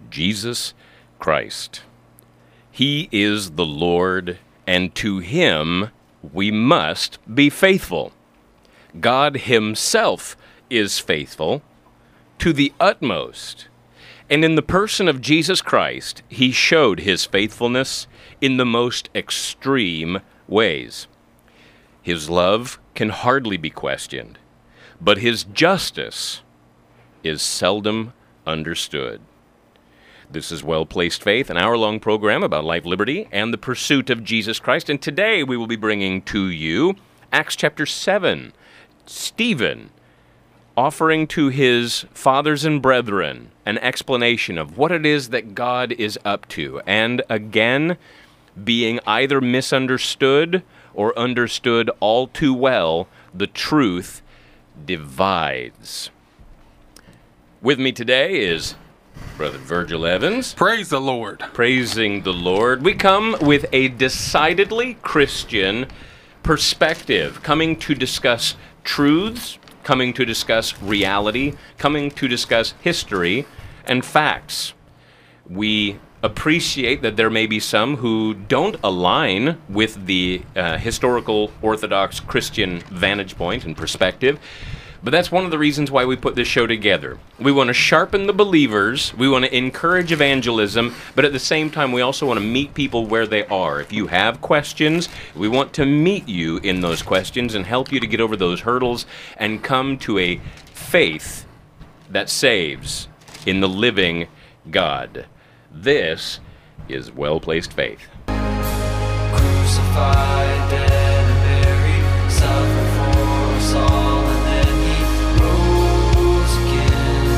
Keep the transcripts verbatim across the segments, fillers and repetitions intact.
Jesus Christ. He is the Lord, and to him we must be faithful. God himself is faithful to the utmost. And in the person of Jesus Christ, he showed his faithfulness in the most extreme ways. His love can hardly be questioned, but his justice is seldom understood. This is Well-Placed Faith, an hour-long program about life, liberty, and the pursuit of Jesus Christ. And today we will be bringing to you Acts chapter seven. Stephen offering to his fathers and brethren an explanation of what it is that God is up to, and again, being either misunderstood or understood all too well, the truth divides. With me today is Brother Virgil Evans. Praise the Lord. Praising the Lord. We come with a decidedly Christian perspective, coming to discuss truths, coming to discuss reality, coming to discuss history and facts. We appreciate that there may be some who don't align with the uh, historical Orthodox Christian vantage point and perspective, but that's one of the reasons why we put this show together. We want to sharpen the believers, we want to encourage evangelism, but at the same time we also want to meet people where they are. If you have questions, we want to meet you in those questions and help you to get over those hurdles and come to a faith that saves in the living God. This is Well-Placed Faith. Crucified, dead and buried, suffered for us all, and then he rose again,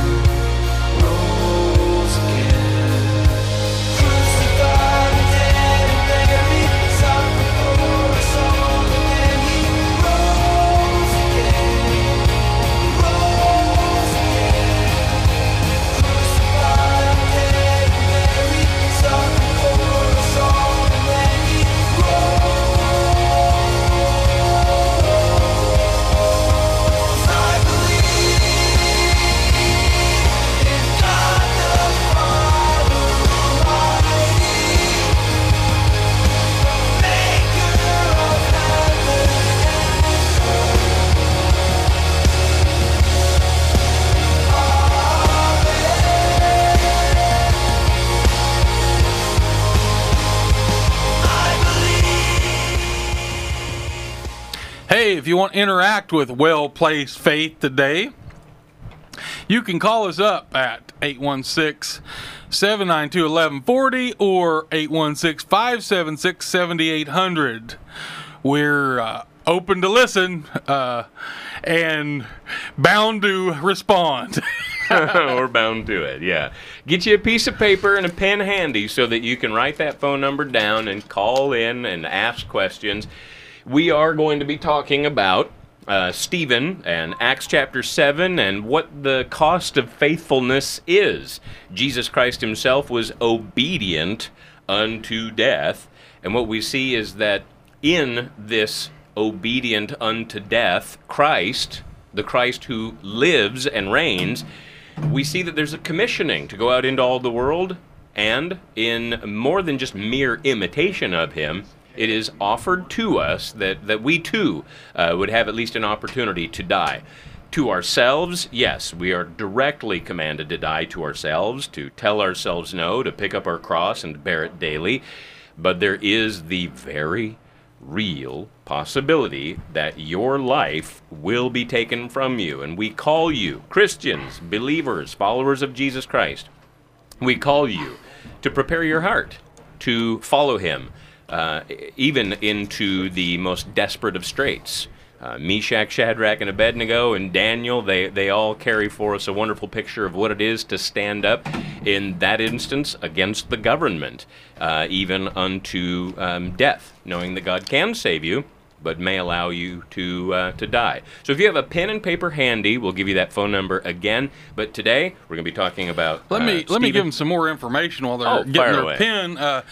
rose again. Crucified, dead and buried, suffered for us all, and then he rose again, rose again. Crucified, dead and buried, suffered for us all, and then he rose. I believe in God the Father Almighty, maker of heaven and Hey, if you want to interact with Well-Placed Faith today, you can call us up at eight one six, seven nine two, one one four zero or eight one six, five seven six, seven eight zero zero. We're uh, open to listen uh, and bound to respond. We're bound to it, yeah. Get you a piece of paper and a pen handy so that you can write that phone number down and call in and ask questions. We are going to be talking about uh, Stephen and Acts chapter seven and what the cost of faithfulness is. Jesus Christ himself was obedient unto death, and what we see is that in this obedient unto death Christ, the Christ who lives and reigns, we see that there's a commissioning to go out into all the world, and in more than just mere imitation of him, it is offered to us that, that we too uh, would have at least an opportunity to die. To ourselves, yes, we are directly commanded to die to ourselves, to tell ourselves no, to pick up our cross and bear it daily. But there is the very real possibility that your life will be taken from you. And we call you, Christians, believers, followers of Jesus Christ, we call you to prepare your heart to follow him. Uh, even into the most desperate of straits. Uh, Meshach, Shadrach, and Abednego, and Daniel, they, they all carry for us a wonderful picture of what it is to stand up, in that instance, against the government, uh, even unto um, death, knowing that God can save you, but may allow you to uh, to die. So if you have a pen and paper handy, we'll give you that phone number again. But today, we're going to be talking about Let uh, me let me Stephen. give them some more information while they're Oh, getting fire their away. pen. Uh,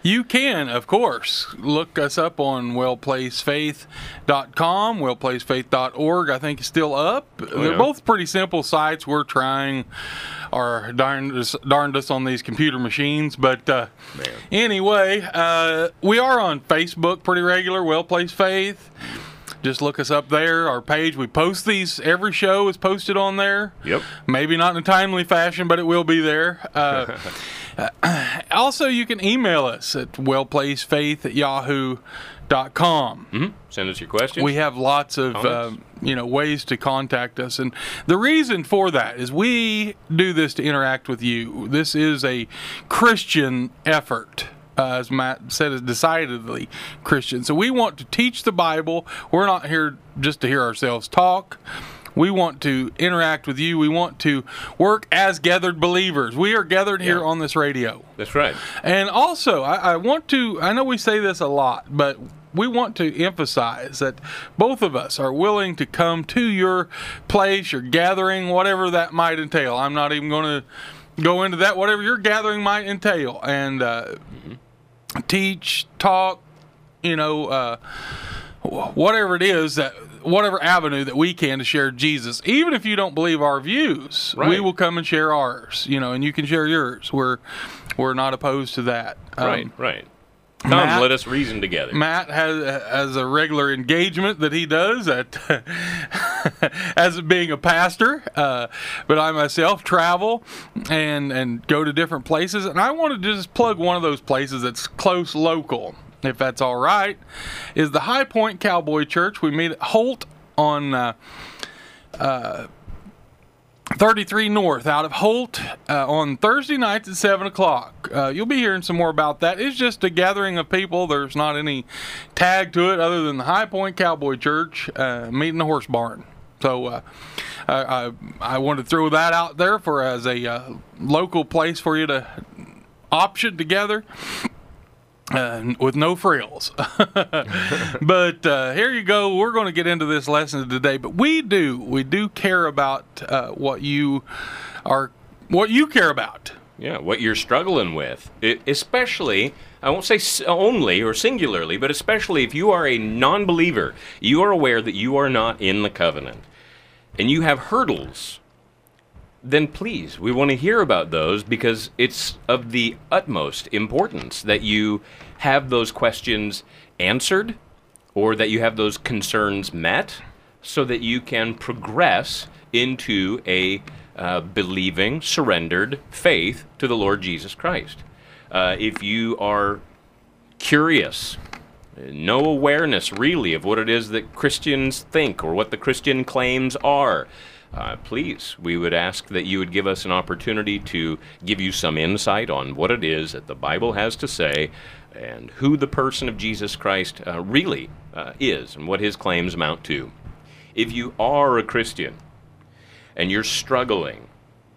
You can, of course, look us up on well place faith dot com, well place faith dot org. I think it's still up. Oh, They're yeah. both pretty simple sites. We're trying our darndest, darndest on these computer machines. But uh, Man. anyway, uh, we are on Facebook pretty regular, Well Place Faith. Just look us up there, our page. We post these. Every show is posted on there. Yep. Maybe not in a timely fashion, but it will be there. Uh, uh, also, you can email us at wellplacefaith at yahoo dot com. Hmm? Send us your questions. We have lots of uh, Comments? you know ways to contact us, and the reason for that is we do this to interact with you. This is a Christian effort. Uh, as Matt said, is decidedly Christian. So we want to teach the Bible. We're not here just to hear ourselves talk. We want to interact with you. We want to work as gathered believers. We are gathered here Yeah. on this radio. That's right. And also, I, I want to, I know we say this a lot, but we want to emphasize that both of us are willing to come to your place, your gathering, whatever that might entail. I'm not even going to go into that, whatever your gathering might entail. And uh, teach, talk, you know, uh, whatever it is that, whatever avenue that we can to share Jesus. Even if you don't believe our views, we Right. will come and share ours, you know, and you can share yours. We're, we're not opposed to that. Um, Right, right. Come, Matt- let us reason together. Matt has has a regular engagement that he does at as being a pastor, uh, but I myself travel and and go to different places, and I want to just plug one of those places that's close local, if that's all right. Is the High Point Cowboy Church. We meet at Holt on Uh, uh, thirty-three North out of Holt uh, on Thursday nights at seven o'clock. Uh, you'll be hearing some more about that. It's just a gathering of people. There's not any tag to it other than the High Point Cowboy Church uh, meeting the horse barn. So uh, I, I, I wanted to throw that out there for as a uh, local place for you to option together. Uh, with no frills. But uh, here you go. We're going to get into this lesson today. But we do, we do care about uh, what you are, what you care about. Yeah, what you're struggling with. It, especially, I won't say s- only or singularly, but especially if you are a non-believer, you are aware that you are not in the covenant, and you have hurdles, then please, we want to hear about those because it's of the utmost importance that you have those questions answered or that you have those concerns met so that you can progress into a uh, believing, surrendered faith to the Lord Jesus Christ. Uh, if you are curious, no awareness really of what it is that Christians think or what the Christian claims are, Uh, please, we would ask that you would give us an opportunity to give you some insight on what it is that the Bible has to say and who the person of Jesus Christ uh, really uh, is and what his claims amount to. If you are a Christian and you're struggling,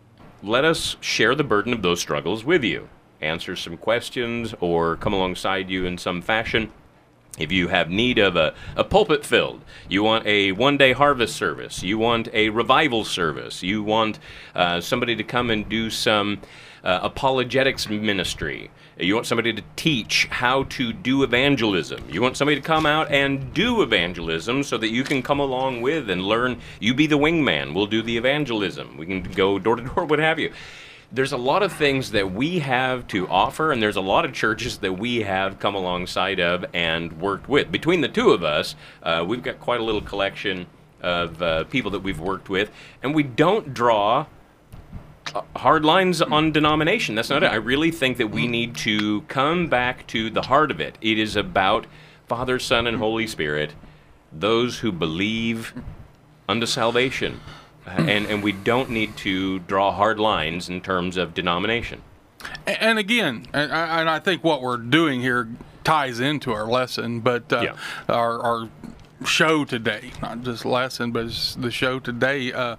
let us share the burden of those struggles with you, answer some questions, or come alongside you in some fashion. If you have need of a, a pulpit filled, you want a one-day harvest service, you want a revival service, you want uh, somebody to come and do some uh, apologetics ministry, you want somebody to teach how to do evangelism, you want somebody to come out and do evangelism so that you can come along with and learn, you be the wingman, we'll do the evangelism, we can go door to door, what have you. There's a lot of things that we have to offer, and there's a lot of churches that we have come alongside of and worked with. Between the two of us, uh, we've got quite a little collection of uh, people that we've worked with, and we don't draw uh, hard lines on denomination. That's not it. I really think that we need to come back to the heart of it. It is about Father, Son, and Holy Spirit, those who believe unto salvation. And and we don't need to draw hard lines in terms of denomination. And again, and I, and I think what we're doing here ties into our lesson, but uh, Yeah. our, our show today, not just lesson, but it's the show today. Uh,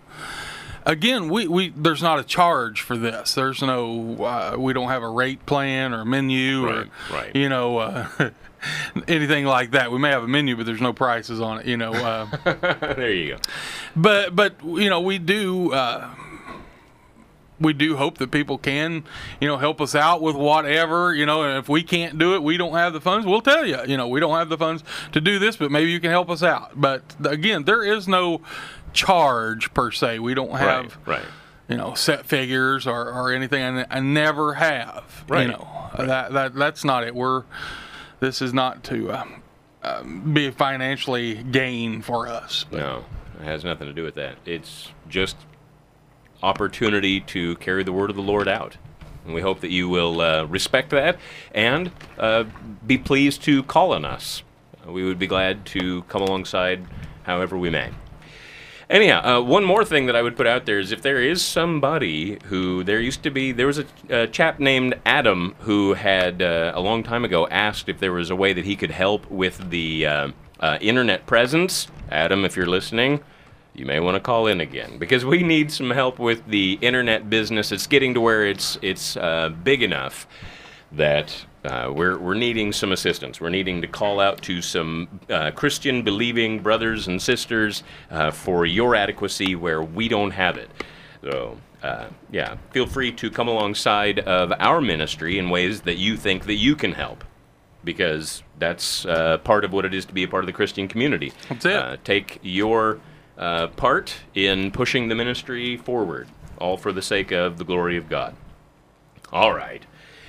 again, we, we there's not a charge for this. There's no, uh, we don't have a rate plan or a menu or, Right, right. you know, uh, anything like that. We may have a menu, but there's no prices on it, you know. Uh, There you go. But but you know we do uh, we do hope that people can, you know, help us out with whatever, you know, and if we can't do it, we don't have the funds, we'll tell you, you know, we don't have the funds to do this, but maybe you can help us out. But again, there is no charge per se. We don't have, right, right. you know, set figures or, or anything. I, I never have, Right. you know, Right. that, that, that's not it. We're, this is not to uh, uh, be financially gain for us. But No, it has nothing to do with that. It's just opportunity to carry the word of the Lord out. And we hope that you will uh, respect that and uh, be pleased to call on us. Uh, we would be glad to come alongside however we may. Anyhow, uh, one more thing that I would put out there is if there is somebody who, there used to be, there was a, a chap named Adam who had, uh, a long time ago, asked if there was a way that he could help with the uh, uh, internet presence. Adam, if you're listening, you may want to call in again, because we need some help with the internet business. It's getting to where it's it's uh, big enough that uh, we're we're needing some assistance. We're needing to call out to some uh, Christian believing brothers and sisters uh, for your adequacy where we don't have it. So uh, yeah, feel free to come alongside of our ministry in ways that you think that you can help, because that's uh, part of what it is to be a part of the Christian community. That's it. Uh, take your uh, part in pushing the ministry forward, all for the sake of the glory of God. All right.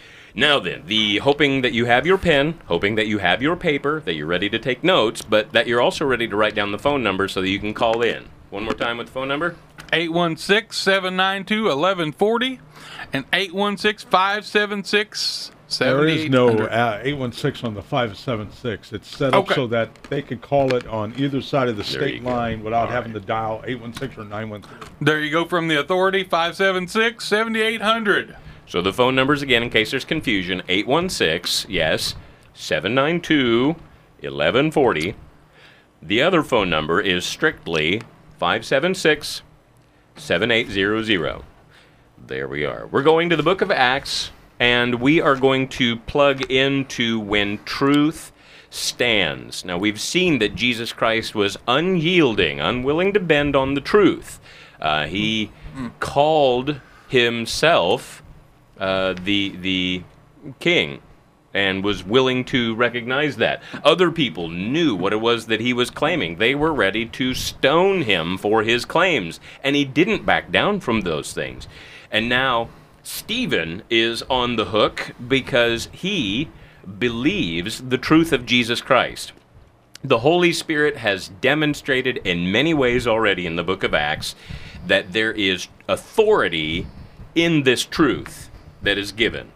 Now then, the hoping that you have your pen, hoping that you have your paper, that you're ready to take notes, but that you're also ready to write down the phone number so that you can call in. One more time with the phone number. eight one six, seven nine two, one one four zero and eight one six, five seven six, seven eight There is no uh, eight one six on the five seven six. It's set up Okay. so that they can call it on either side of the There you state go. line without All having right. to dial eight one six or nine one three. There you go from the authority, five seven six, seven eight zero zero. So the phone numbers again, in case there's confusion, eight one six, yes, seven nine two, one one four zero. The other phone number is strictly five seven six, seven eight zero zero. There we are. We're going to the book of Acts, and we are going to plug into when truth stands. Now, we've seen that Jesus Christ was unyielding, unwilling to bend on the truth. Uh, he called himself uh, the the king, and was willing to recognize that. Other people knew what it was that he was claiming. They were ready to stone him for his claims, and he didn't back down from those things. And now Stephen is on the hook because he believes the truth of Jesus Christ. The Holy Spirit has demonstrated in many ways already in the book of Acts that there is authority in this truth that is given.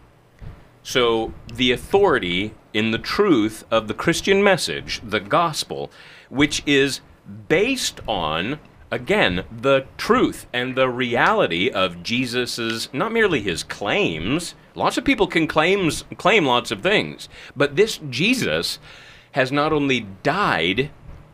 So the authority in the truth of the Christian message, the gospel, which is based on, again, the truth and the reality of Jesus's, not merely his claims. Lots of people can claims, claim lots of things, but this Jesus has not only died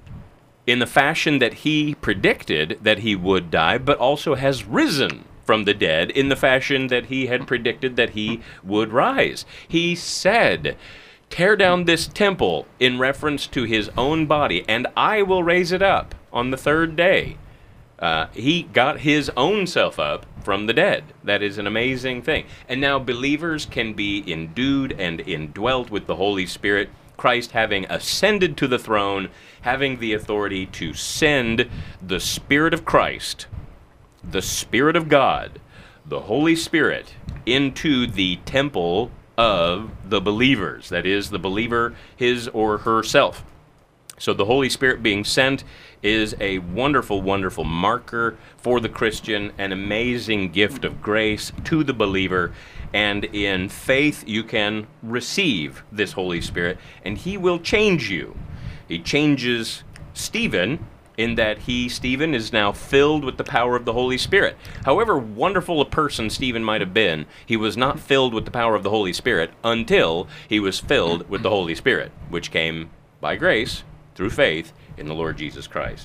in the fashion that he predicted that he would die, but also has risen from the dead in the fashion that he had predicted that he would rise. He said, "Tear down this temple," in reference to his own body, "and I will raise it up on the third day." Uh, he got his own self up from the dead. That is an amazing thing. And now believers can be endued and indwelt with the Holy Spirit, Christ having ascended to the throne, having the authority to send the Spirit of Christ, the Spirit of God, the Holy Spirit, into the temple of the believers. That is, the believer, his or herself. So the Holy Spirit being sent is a wonderful, wonderful marker for the Christian, an amazing gift of grace to the believer. And in faith, you can receive this Holy Spirit, and he will change you. He changes Stephen in that he, Stephen, is now filled with the power of the Holy Spirit. However wonderful a person Stephen might have been, he was not filled with the power of the Holy Spirit until he was filled with the Holy Spirit, which came by grace through faith in the Lord Jesus Christ.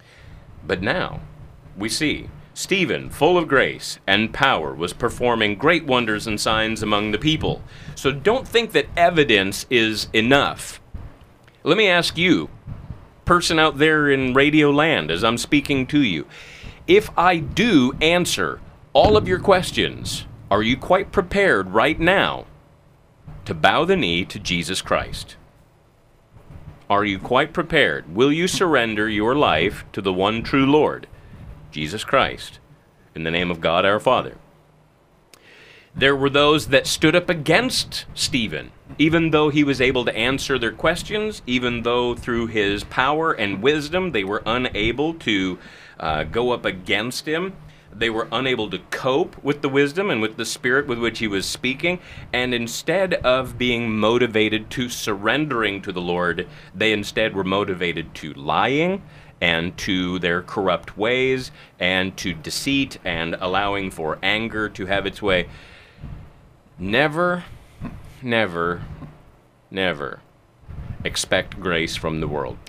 But now we see Stephen, full of grace and power, was performing great wonders and signs among the people. So don't think that evidence is enough. Let me ask you, person out there in radio land, as I'm speaking to you, if I do answer all of your questions. Are you quite prepared right now to bow the knee to Jesus Christ? Are you quite prepared? Will you surrender your life to the one true Lord, Jesus Christ, in the name of God our Father? There were those that stood up against Stephen, even though he was able to answer their questions, even though through his power and wisdom they were unable to uh, go up against him. They were unable to cope with the wisdom and with the spirit with which he was speaking, and instead of being motivated to surrendering to the Lord, they instead were motivated to lying and to their corrupt ways and to deceit and allowing for anger to have its way. Never, never, never expect grace from the world.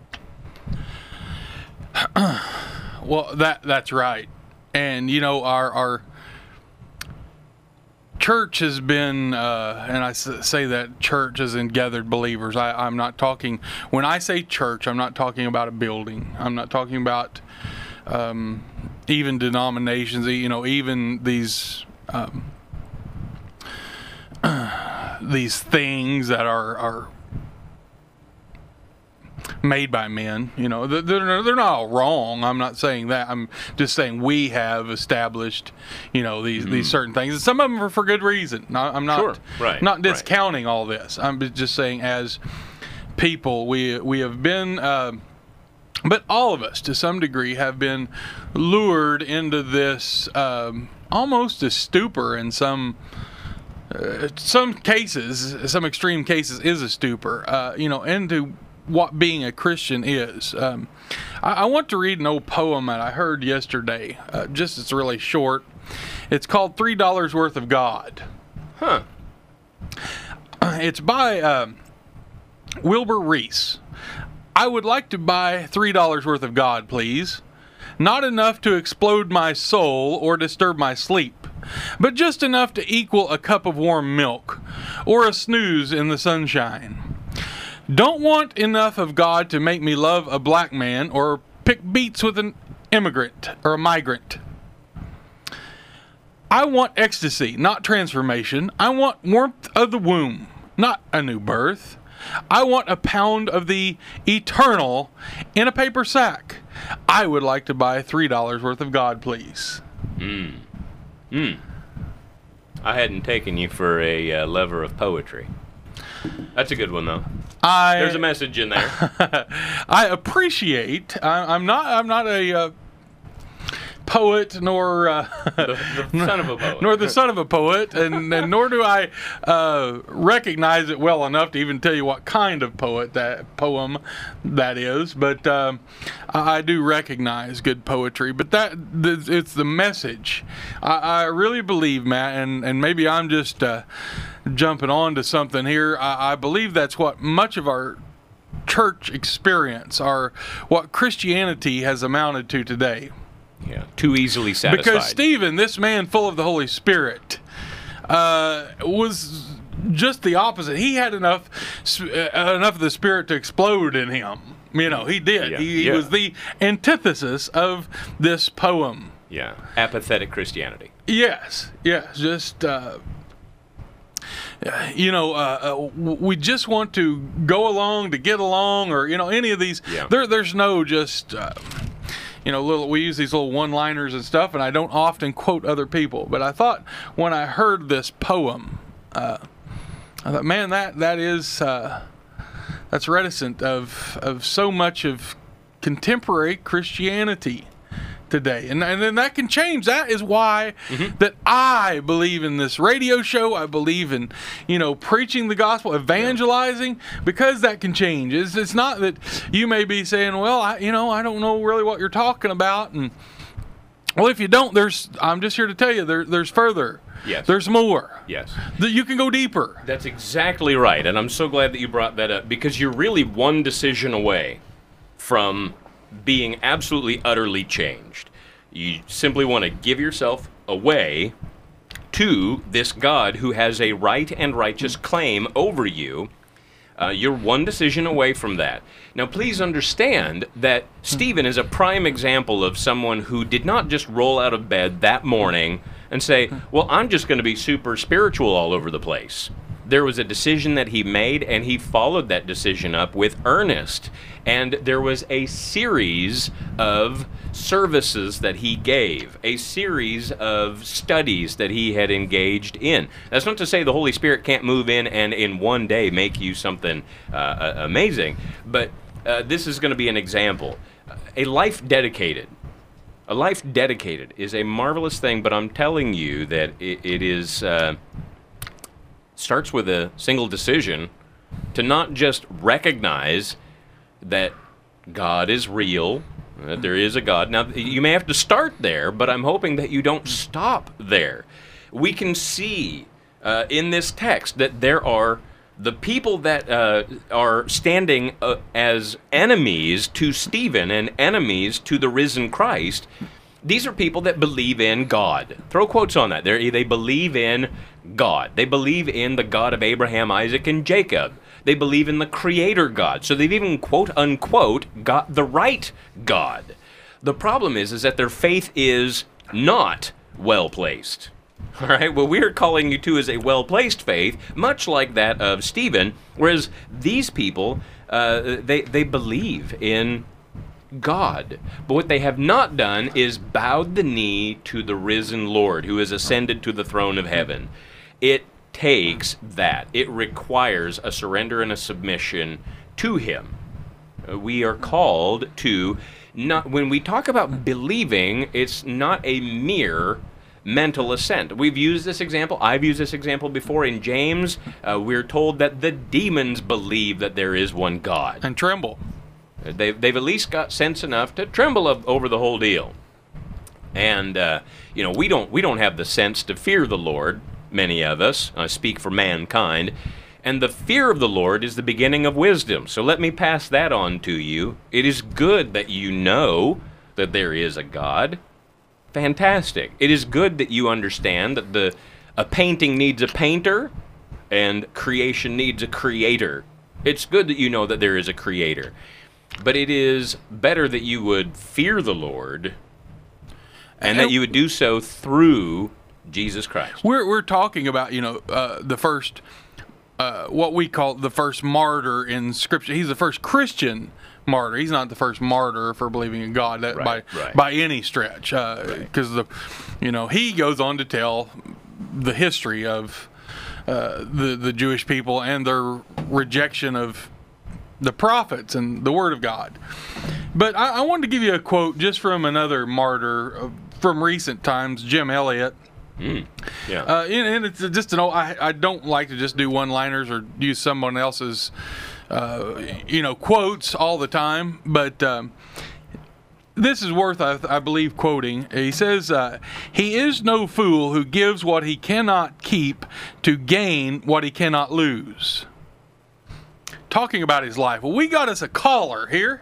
Well, that that's right. And, you know, our our church has been, uh, and I s- say that church as in gathered believers. I, I'm not talking, when I say church, I'm not talking about a building. I'm not talking about um, even denominations, you know, even these um, these things that are, are made by men. You know, they're, they're they're not all wrong. I'm not saying that. I'm just saying we have established, you know, these mm-hmm. these certain things. And some of them are for good reason. No, I'm not Sure. right, not discounting right. all this. I'm just saying as people, we we have been, uh, but all of us to some degree have been lured into this um, almost a stupor in some. Uh, some cases, some extreme cases, is a stupor. Uh, you know, into what being a Christian is. Um, I, I want to read an old poem that I heard yesterday. Uh, just it's really short. It's called Three Dollars Worth of God. Huh. It's by uh, Wilbur Reese. I would like to buy three dollars worth of God, please. Not enough to explode my soul or disturb my sleep, but just enough to equal a cup of warm milk or a snooze in the sunshine. Don't want enough of God to make me love a black man or pick beets with an immigrant or a migrant. I want ecstasy, not transformation. I want warmth of the womb, not a new birth. I want a pound of the eternal in a paper sack. I would like to buy three dollars worth of God, please. Hmm. Hmm. I hadn't taken you for a uh, lover of poetry. That's a good one, though. I, There's a message in there. I appreciate. I, I'm not. I'm not a uh, poet, nor uh, the, the son of a poet, nor the son of a poet, and, and nor do I uh, recognize it well enough to even tell you what kind of poet that poem that is. But um, I, I do recognize good poetry. But that th- it's the message. I, I really believe, Matt, and and maybe I'm just. Uh, jumping on to something here. I, I believe that's what much of our church experience, or what Christianity has amounted to today. Yeah, too easily satisfied. Because Stephen, this man full of the Holy Spirit, uh, was just the opposite. He had enough uh, enough of the Spirit to explode in him. You know, he did. Yeah, he, he yeah. was the antithesis of this poem. Yeah, apathetic Christianity. Yes, yes, just... Uh, You know, uh, uh, we just want to go along to get along, or you know, any of these. Yeah. There, there's no just, uh, you know, little. We use these little one-liners and stuff, and I don't often quote other people. But I thought when I heard this poem, uh, I thought, man, that that is uh, that's reticent of of so much of contemporary Christianity today, and and then that can change. That is why mm-hmm. that I believe in this radio show. I believe in, you know, preaching the gospel, evangelizing, yeah. because that can change. It's, it's not that you may be saying, well, I, you know, I don't know really what you're talking about, and well, if you don't, there's. I'm just here to tell you there, there's further. Yes. There's more. Yes. That you can go deeper. That's exactly right, and I'm so glad that you brought that up, because you're really one decision away from being absolutely, utterly changed. You simply want to give yourself away to this God who has a right and righteous claim over you, Uh, you're one decision away from that. Now, please understand that Stephen is a prime example of someone who did not just roll out of bed that morning and say, well, I'm just going to be super spiritual all over the place. There was a decision that he made, and he followed that decision up with earnest. And there was a series of services that he gave, a series of studies that he had engaged in. That's not to say the Holy Spirit can't move in and in one day make you something uh, amazing, but uh, this is going to be an example. A life dedicated. A life dedicated is a marvelous thing, but I'm telling you that it, it is... Uh, starts with a single decision to not just recognize that God is real, that there is a God. Now, you may have to start there, but I'm hoping that you don't stop there. We can see uh, in this text that there are the people that uh, are standing uh, as enemies to Stephen and enemies to the risen Christ. These are people that believe in God. Throw quotes on that. They're, they believe in God. They believe in the God of Abraham, Isaac, and Jacob. They believe in the Creator God. So they've even, quote unquote, got the right God. The problem is, is that their faith is not well placed. All right, what we're calling you to is a well-placed faith, much like that of Stephen, whereas these people, uh, they, they believe in God. But what they have not done is bowed the knee to the risen Lord who has ascended to the throne of heaven. It takes that. It requires a surrender and a submission to Him. Uh, We are called to, not, when we talk about believing, it's not a mere mental assent. We've used this example. I've used this example before in James. Uh, we're told that the demons believe that there is one God. And tremble. They've, they've at least got sense enough to tremble of, over the whole deal. And, uh, you know, we don't, we don't have the sense to fear the Lord, many of us. I speak for mankind. And the fear of the Lord is the beginning of wisdom. So let me pass that on to you. It is good that you know that there is a God. Fantastic. It is good that you understand that the a painting needs a painter and creation needs a creator. It's good that you know that there is a creator. But it is better that you would fear the Lord and that you would do so through Jesus Christ. We're we're talking about, you know, uh, the first, uh, what we call the first martyr in Scripture. He's the first Christian martyr. He's not the first martyr for believing in God that, Right, by right. by any stretch, because the, you know, he goes on to tell the history of uh, the the Jewish people and their rejection of the prophets and the Word of God. But I, I wanted to give you a quote just from another martyr uh, from recent times, Jim Elliot. Mm, yeah. Uh, and, and it's just an old, I, I don't like to just do one-liners or use someone else's, uh, you know, quotes all the time. But um, this is worth, I, I believe, quoting. He says, uh, "He is no fool who gives what he cannot keep to gain what he cannot lose." Talking about his life. Well, we got us a caller here.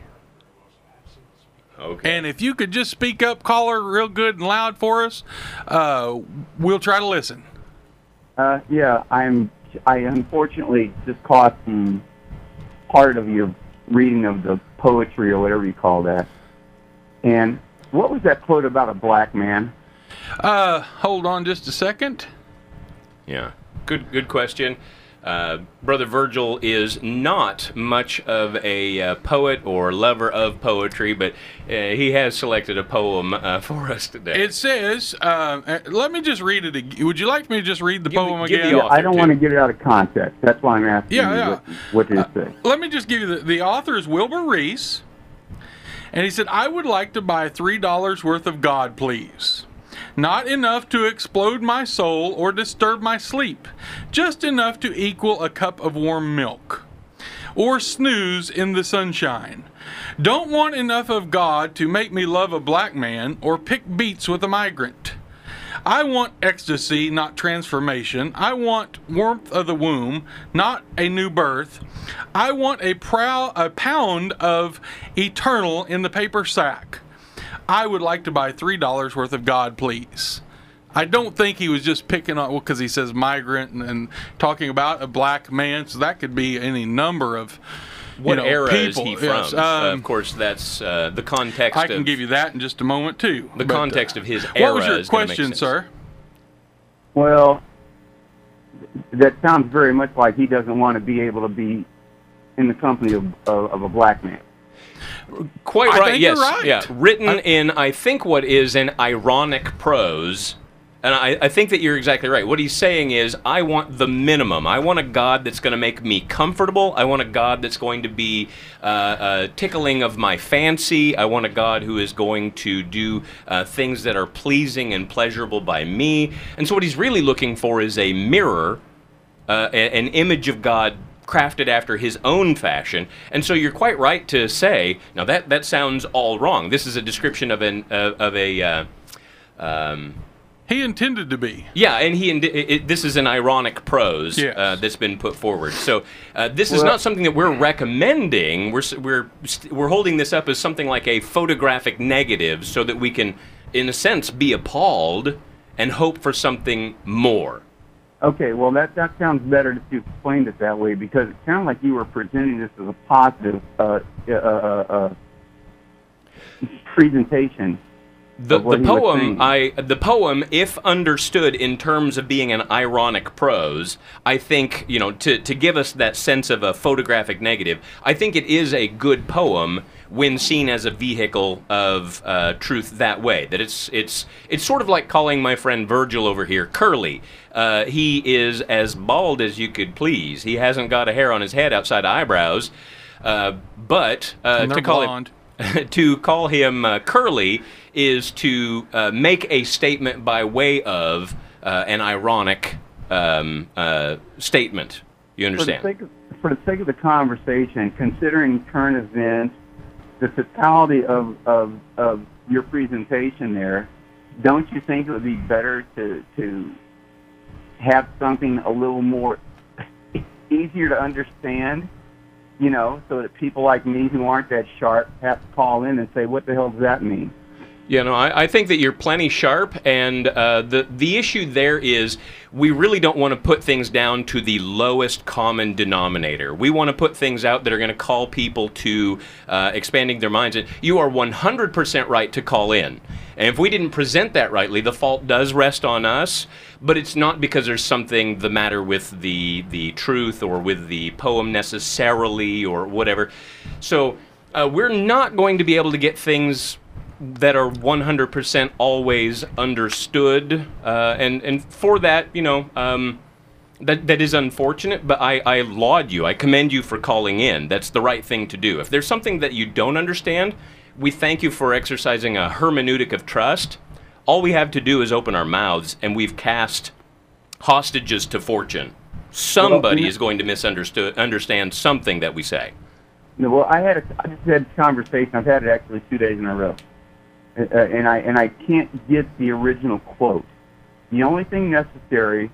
Okay. And if you could just speak up, caller, real good and loud for us, uh, we'll try to listen. Uh, yeah, I'm. I unfortunately just caught some part of your reading of the poetry or whatever you call that. And what was that quote about a black man? Uh, hold on just a second. Yeah. Good good question. Uh, Brother Virgil is not much of a uh, poet or lover of poetry, but uh, he has selected a poem uh, for us today. It says, uh, uh, let me just read it again. Would you like me to just read the Give the- poem give the again? author. I don't too. want to get it out of context. That's why I'm asking Yeah, you yeah. what, what did it say. Let me just give you the, the author is Wilbur Reese. And he said, "I would like to buy three dollars worth of God, please. Not enough to explode my soul or disturb my sleep. Just enough to equal a cup of warm milk. Or snooze in the sunshine. Don't want enough of God to make me love a black man or pick beets with a migrant. I want ecstasy, not transformation. I want warmth of the womb, not a new birth. I want a, prow- a pound of eternal in the paper sack. I would like to buy three dollars worth of God, please." I don't think he was just picking on, well, because he says migrant and, and talking about a black man, so that could be any number of What you know, era people. is he from? Yes, Uh, um, of course, that's uh, the context. I can of, give you that in just a moment too. the But, context uh, of his era. What was your is gonna make question, sense. sir? Well, that sounds very much like he doesn't want to be able to be in the company of, of, of a black man. Quite I right. think yes. you're right. Yeah. Written I- in, I think, what is an ironic prose. And I, I think that you're exactly right. What he's saying is, I want the minimum. I want a God that's going to make me comfortable. I want a God that's going to be uh, uh, tickling of my fancy. I want a God who is going to do uh, things that are pleasing and pleasurable by me. And so what he's really looking for is a mirror, uh, a- an image of God crafted after his own fashion. And so you're quite right to say, now that, that sounds all wrong. This is a description of, an, uh, of a... Uh, um, He intended to be. Yeah, and he indi- it, this is an ironic prose Yes. uh, that's been put forward. So uh, this is Well- not something that we're recommending. We're s- we're st- we're holding this up as something like a photographic negative, so that we can, in a sense, be appalled and hope for something more. Okay, well, that, that sounds better if you explained it that way, because it sounded like you were presenting this as a positive uh, uh, uh, uh, presentation. The, Of what the he was poem, saying. I the poem, if understood in terms of being an ironic prose, I think, you know, to, to give us that sense of a photographic negative, I think it is a good poem when seen as a vehicle of uh, truth that way. That it's it's it's sort of like calling my friend Virgil over here curly. Uh, he is as bald as you could please. He hasn't got a hair on his head outside of eyebrows, uh, but uh, And they're to call blonde. it. to call him uh, curly is to uh, make a statement by way of uh, an ironic um, uh, statement. You For the, understand? sake of, for the sake of the conversation, considering current events, the totality of, of, of your presentation there, don't you think it would be better to, to have something a little more easier to understand? You know, so that people like me who aren't that sharp have to call in and say, what the hell does that mean? Yeah, no, I, I think that you're plenty sharp, and uh, the the issue there is we really don't want to put things down to the lowest common denominator. We want to put things out that are going to call people to uh, expanding their minds. And you are one hundred percent right to call in. And if we didn't present that rightly, the fault does rest on us, but it's not because there's something the matter with the the truth or with the poem necessarily or whatever. So uh, we're not going to be able to get things that are one hundred percent always understood, uh, and and for that, you know, um, that that is unfortunate. But I, I laud you. I commend you for calling in. That's the right thing to do. If there's something that you don't understand, we thank you for exercising a hermeneutic of trust. All we have to do is open our mouths, and we've cast hostages to fortune. Somebody Well, is going to misunderstand understand something that we say. No, well, I had a, I just had this conversation. I've had it actually two days in a row, uh, and I and I can't get the original quote. The only thing necessary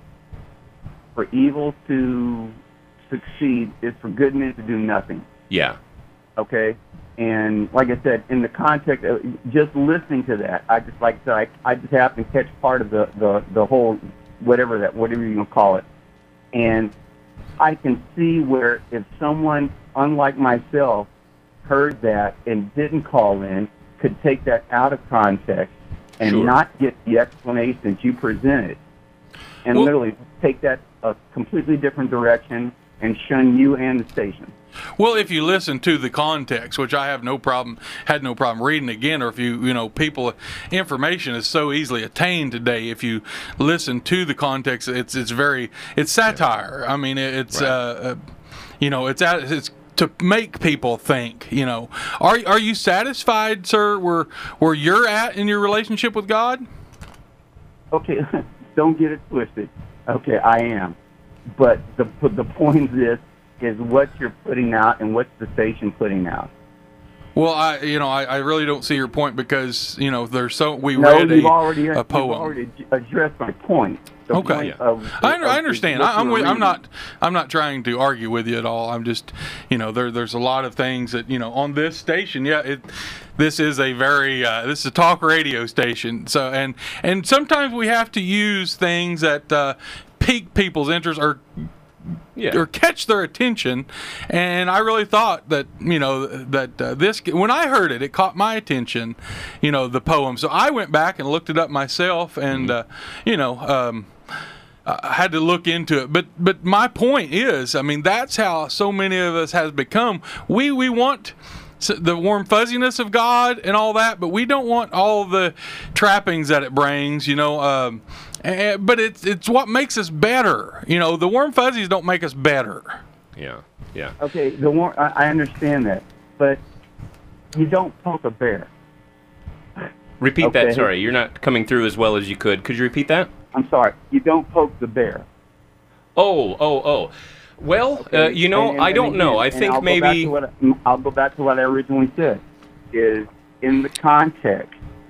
for evil to succeed is for good men to do nothing. Yeah. Okay, and like I said, in the context of just listening to that, I just like I said, I, I just happened to catch part of the, the the whole whatever that whatever you gonna call it, and I can see where if someone unlike myself heard that and didn't call in, could take that out of context and Sure. not get the explanation that you presented, and Well- literally take that a completely different direction and shun you and the station. Well, if you listen to the context, which I have no problem, had no problem reading again, or if you, you know, people, information is so easily attained today. If you listen to the context, it's it's very, it's satire. I mean, it, it's, Right. uh, uh, you know, it's at, it's to make people think. You know, are are you satisfied, sir, where where you're at in your relationship with God? Okay, don't get it twisted. Okay, I am. But the the point is this, is what you're putting out and what's the station putting out. Well, I, you know, I, I really don't see your point because, you know, there's so we No, read you've a, already, a you've poem. already ad- addressed my point. The Okay. point Yeah. of, I, under- of- I of understand. what I, I'm you're with, I'm reading. not I'm not trying to argue with you at all. I'm just, you know, there there's a lot of things that, you know, on this station. Yeah, it this is a very uh, this is a talk radio station. So and and sometimes we have to use things that uh, pique people's interest or Yeah. or catch their attention. And I really thought that, you know, that uh, this, when I heard it, it caught my attention, you know, the poem. So I went back and looked it up myself and, uh, you know, um, I had to look into it. But, but my point is, I mean, that's how so many of us has become. We, we want s- the warm fuzziness of God and all that, but we don't want all the trappings that it brings, you know, um, Eh, but it's it's what makes us better. You know, the warm fuzzies don't make us better. Yeah. Yeah. Okay, the war, I, I understand that, but you don't poke a bear. Repeat Okay. that. Sorry, you're not coming through as well as you could. Could you repeat that? I'm sorry, you don't poke the bear. Oh, oh, oh. Well, Okay? uh, you know, And- and- I and don't know. again, I and think I'll go back maybe. to what I, I'll go back to what I originally said. Is in the context,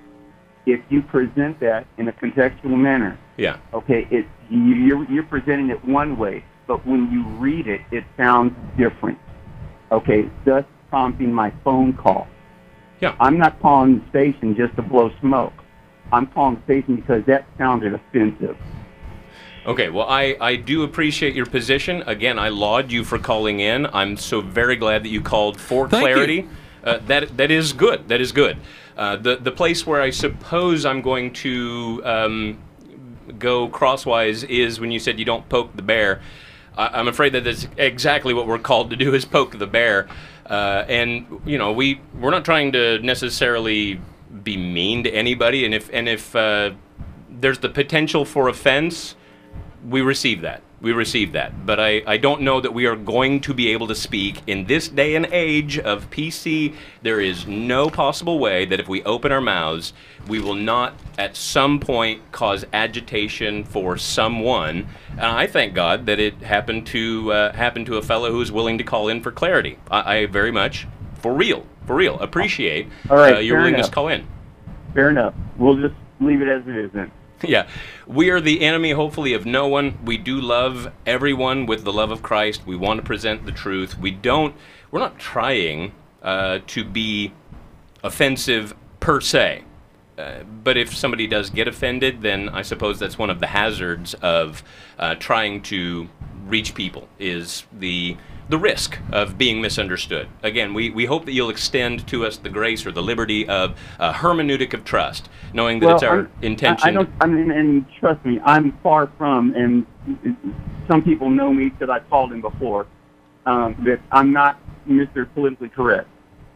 if you present that in a contextual manner, Yeah. okay, it you, you're you're presenting it one way, but when you read it, it sounds different. Okay, thus prompting my phone call. Yeah. I'm not calling the station just to blow smoke. I'm calling the station because that sounded offensive. Okay, well, I, I do appreciate your position. Again, I laud you for calling in. I'm so very glad that you called for Thank clarity. you. Uh, that that is good. That is good. Uh, the the place where I suppose I'm going to um, go crosswise is when you said you don't poke the bear. I, I'm afraid that that's exactly what we're called to do is poke the bear. Uh, and you know we we're not trying to necessarily be mean to anybody. And if and if uh, there's the potential for offense, we receive that. We receive that. But I, I don't know that we are going to be able to speak in this day and age of P C. There is no possible way that if we open our mouths, we will not at some point cause agitation for someone. And I thank God that it happened to uh, happen to a fellow who was willing to call in for clarity. I, I very much, for real, for real, appreciate All right, uh, your fair willingness enough. to call in. Fair enough. We'll just leave it as it is then. Yeah, we are the enemy, hopefully, of no one. We do love everyone with the love of Christ. We want to present the truth. We don't, we're not trying uh, to be offensive per se. Uh, but if somebody does get offended, then I suppose that's one of the hazards of uh, trying to reach people, is the the risk of being misunderstood. Again, we, we hope that you'll extend to us the grace or the liberty of uh, hermeneutic of trust, knowing that it's our I'm- intention. I, I don't. I mean, and trust me, I'm far from. And some people know me because I called him before. Um, that I'm not Mister Politically Correct.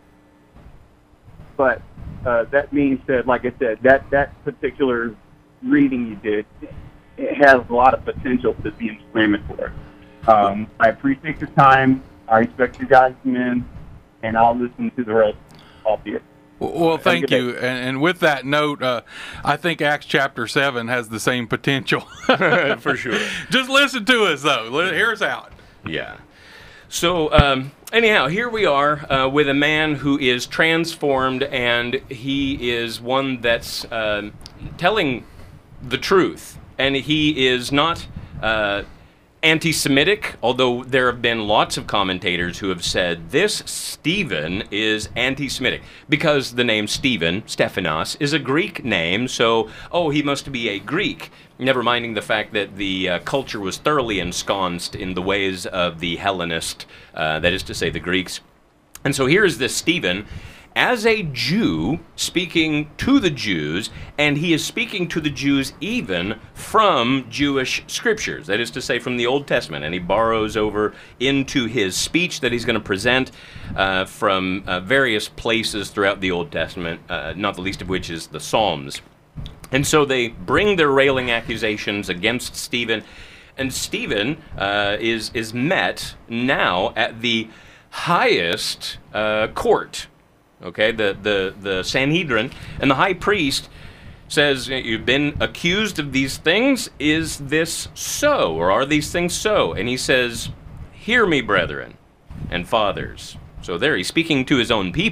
But uh, that being said, like I said, that that particular reading you did, it has a lot of potential to be inflammatory. Um, I appreciate your time. I respect you guys, men, and I'll listen to the rest, albeit. Well, thank good you. And, and with that note, uh, I think Acts chapter seven has the same potential. For sure. Just listen to us, though. Let- Hear us out. Yeah. So, um, anyhow, here we are uh, with a man who is transformed, and he is one that's um telling the truth. And he is not uh, anti-Semitic, although there have been lots of commentators who have said this Stephen is anti-Semitic because the name Stephen, Stephanos, is a Greek name, so, oh, he must be a Greek, never minding the fact that the uh, culture was thoroughly ensconced in the ways of the Hellenist, uh, that is to say, the Greeks. And so here is this Stephen as a Jew speaking to the Jews, and he is speaking to the Jews even from Jewish scriptures, that is to say, from the Old Testament, and he borrows over into his speech that he's going to present uh, from uh, various places throughout the Old Testament, uh, not the least of which is the Psalms. And so they bring their railing accusations against Stephen, and Stephen uh, is, is met now at the highest uh, court. Okay, the, the, the Sanhedrin, and the high priest says, you've been accused of these things. Is this so, or are these things so? And he says, hear me, brethren and fathers. So there, he's speaking to his own people.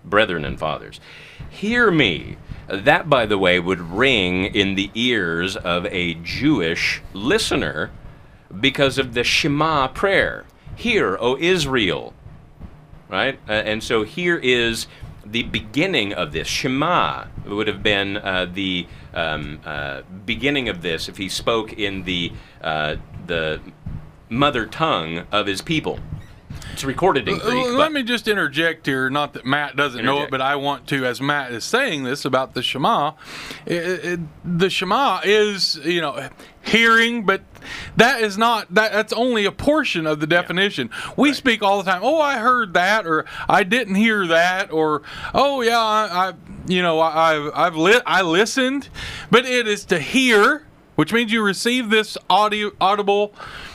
brethren and fathers, hear me. That, by the way, would ring in the ears of a Jewish listener because of the Shema prayer. Hear, O Israel. Right? Uh, and so here is the beginning of this. Shema would have been uh, the um, uh, beginning of this if he spoke in the uh, the mother tongue of his people. It's recorded in Greek. Let but- me just interject here. Not that Matt doesn't know it, Interject. but I want to, as Matt is saying this about the Shema. It, it, the Shema is, you know, hearing, but that is not that. That's only a portion of the definition. We Right. speak all the time. Oh, I heard that, or I didn't hear that, or oh yeah, I, I you know, I, I've I've lit, I listened, but it is to hear, which means you receive this audio audible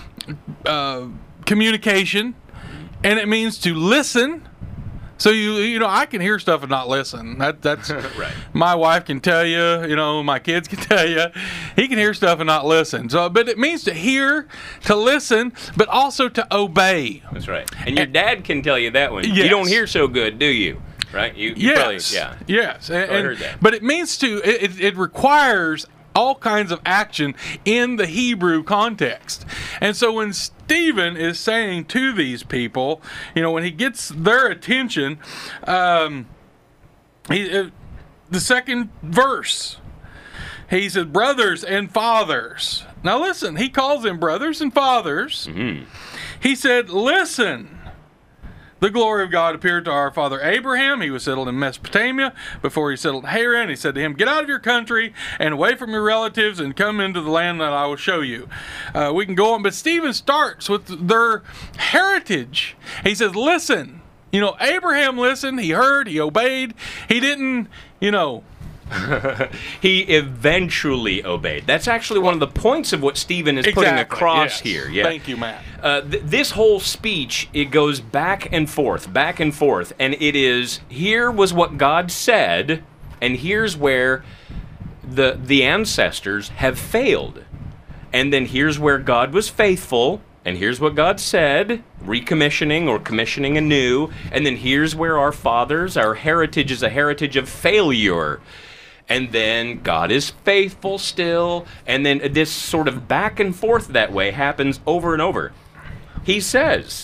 uh, communication. And it means to listen. So you you know I can hear stuff and not listen. That that's Right. My wife can tell you. You know my kids can tell you. He can hear stuff and not listen. So but it means to hear, to listen, but also to obey. That's right. And your dad can tell you that one. You Yes. don't hear so good, do you? Right? You, you Yes. probably, yeah. Yes. And, I and- heard that. But it means to. It, it, it requires all kinds of action in the Hebrew context. And so when Stephen is saying to these people, you know, when he gets their attention, um, he, uh, the second verse, he says, brothers and fathers. Now listen, he calls them brothers and fathers. Mm-hmm. He said, listen. The glory of God appeared to our father Abraham. He was settled in Mesopotamia before he settled in Haran. He said to him, get out of your country and away from your relatives and come into the land that I will show you. Uh, we can go on, but Stephen starts with their heritage. He says, listen, you know, Abraham listened, he heard, he obeyed. He didn't, you know, He eventually obeyed. That's actually one of the points of what Stephen is putting exactly, across yes. here. Yeah. Thank you, Matt. Uh, th- this whole speech, it goes back and forth, back and forth, and it is, here was what God said, and here's where the the ancestors have failed. And then here's where God was faithful, and here's what God said, recommissioning or commissioning anew, and then here's where our fathers, our heritage is a heritage of failure. And then God is faithful still, and then this sort of back and forth that way happens over and over. He says,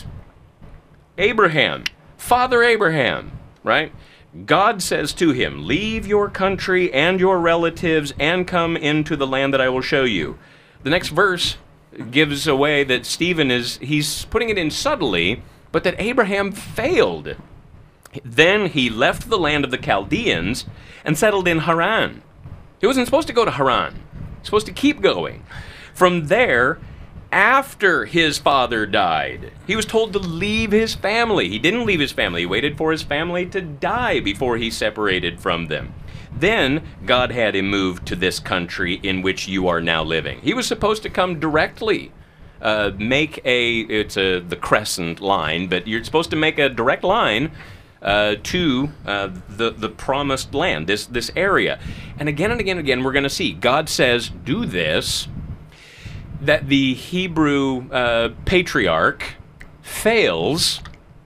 Abraham, Father Abraham, right? God says to him, leave your country and your relatives and come into the land that I will show you. The next verse gives away that Stephen is, he's putting it in subtly, but that Abraham failed. Then he left the land of the Chaldeans and settled in Haran. He wasn't supposed to go to Haran. He was supposed to keep going. From there, after his father died, he was told to leave his family. He didn't leave his family. He waited for his family to die before he separated from them. Then God had him move to this country in which you are now living. He was supposed to come directly. Uh, make a, it's a, the crescent line, but you're supposed to make a direct line Uh, to uh, the the promised land, this this area. And again and again and again, we're going to see God says, do this, that the Hebrew uh, patriarch fails,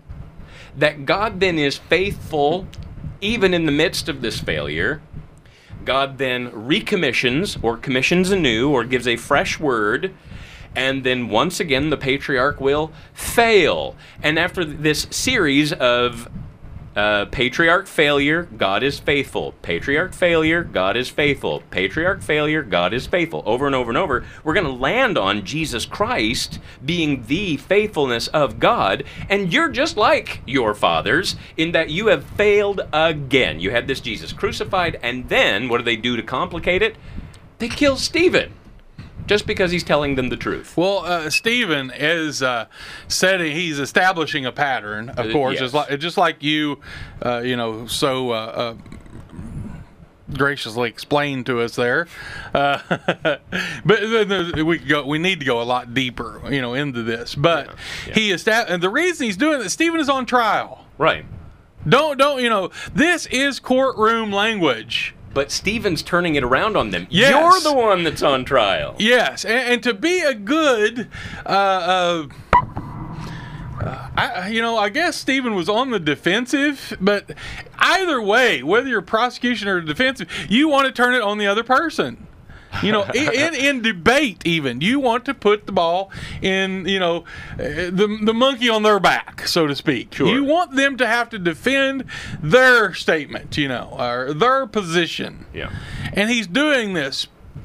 that God then is faithful even in the midst of this failure. God then recommissions or commissions anew or gives a fresh word, and then once again the patriarch will fail. And after this series of Uh, patriarch failure, God is faithful. Patriarch failure, God is faithful. Patriarch failure, God is faithful. Over and over and over, we're going to land on Jesus Christ being the faithfulness of God. And you're just like your fathers in that you have failed again. You had this Jesus crucified, and then what do they do to complicate it? They kill Stephen. Just because he's telling them the truth. Well, uh, Stephen is uh, setting, he's establishing a pattern, of Uh, course, yes. just like just like you, uh, you know, so uh, uh, graciously explained to us there. Uh, but the, the, we could go, we need to go a lot deeper, you know, into this. But Yeah, yeah. he established, and the reason he's doing it, Stephen is on trial. Right. Don't don't you know? This is courtroom language. But Stephen's turning it around on them. Yes. You're the one that's on trial. Yes, and, and to be a good, uh, uh, I, you know, I guess Stephen was on the defensive, but either way, whether you're prosecution or defensive, you want to turn it on the other person. You know, in, in, in debate, even you want to put the ball in, you know, uh, the the monkey on their back, so to speak. Sure. You want them to have to defend their statement, you know, or their position. Yeah. And he's doing this,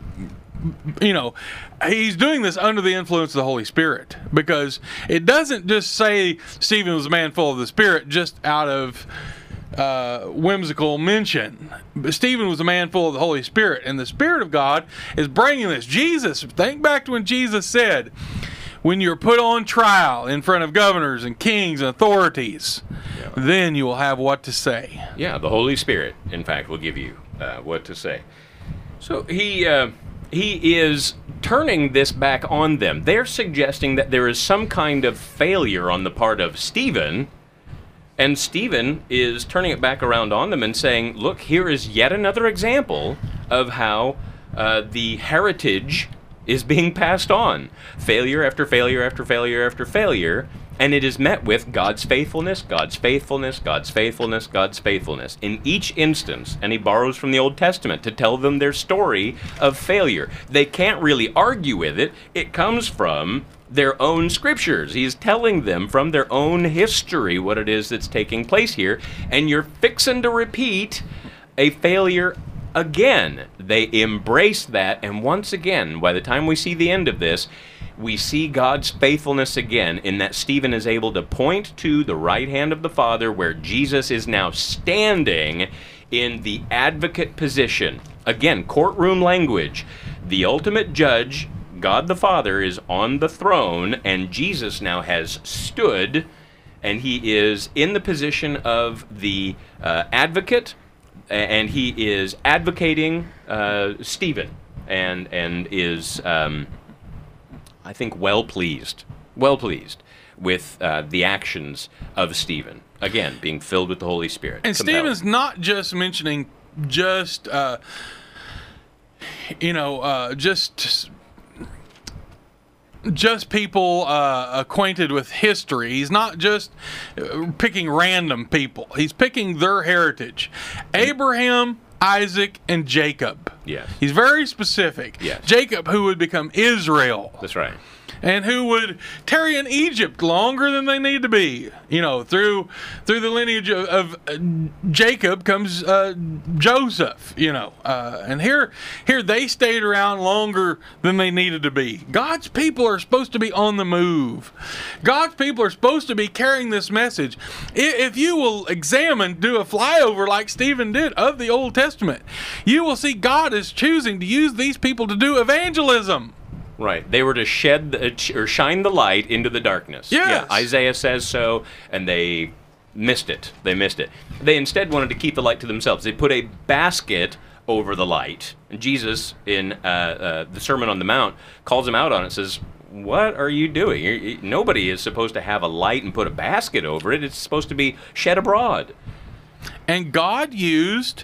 you know, he's doing this under the influence of the Holy Spirit, because it doesn't just say Stephen was a man full of the Spirit just out of uh, whimsical mention. But Stephen was a man full of the Holy Spirit, and the Spirit of God is bringing this. Jesus, think back to when Jesus said, when you're put on trial in front of governors and kings and authorities, Yeah. then you will have what to say. Yeah, the Holy Spirit, in fact, will give you uh, what to say. So he uh, he is turning this back on them. They're suggesting that there is some kind of failure on the part of Stephen, and Stephen is turning it back around on them and saying, look, here is yet another example of how uh, the heritage is being passed on. Failure after failure after failure after failure. And it is met with God's faithfulness, God's faithfulness, God's faithfulness, God's faithfulness. In each instance, and he borrows from the Old Testament to tell them their story of failure. They can't really argue with it. It comes from their own scriptures. He's telling them from their own history what it is that's taking place here. And you're fixing to repeat a failure again. They embrace that, and once again, by the time we see the end of this, we see God's faithfulness again, in that Stephen is able to point to the right hand of the Father, where Jesus is now standing in the advocate position. Again, courtroom language. The ultimate judge, God the Father, is on the throne, and Jesus now has stood, and he is in the position of the uh, advocate, and he is advocating uh, Stephen, and and is, um, I think, well pleased, well pleased with uh, the actions of Stephen. Again, being filled with the Holy Spirit. And Compelled. Stephen's not just mentioning just, uh, you know, uh, just just people uh, acquainted with history. He's not just uh, picking random people. He's picking their heritage. Abraham, Isaac, and Jacob. Yes. He's very specific. Yes. Jacob, who would become Israel. That's right. And who would tarry in Egypt longer than they need to be. You know, through through the lineage of, of uh, Jacob comes uh, Joseph, you know. Uh, and here, here they stayed around longer than they needed to be. God's people are supposed to be on the move. God's people are supposed to be carrying this message. I- If you will examine, do a flyover like Stephen did of the Old Testament, you will see God is choosing to use these people to do evangelism. Right. They were to shed the, uh, sh- or shine the light into the darkness. Yes. Yeah, Isaiah says so, and they missed it. They missed it. They instead wanted to keep the light to themselves. They put a basket over the light. And Jesus, in uh, uh, the Sermon on the Mount, calls them out on it, says, what are you doing? You're, you, nobody is supposed to have a light and put a basket over it. It's supposed to be shed abroad. And God used